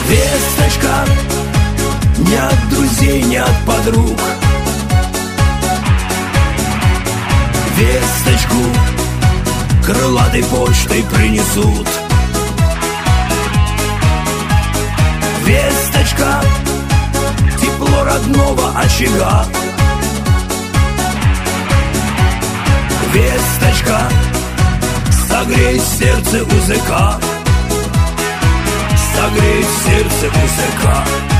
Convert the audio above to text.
Весточка не от друзей, не от подруг. Весточку крылатой почтой принесут. Весточка тепло родного очага. Весточка согреет сердце узыка. Согреет сердце узыка.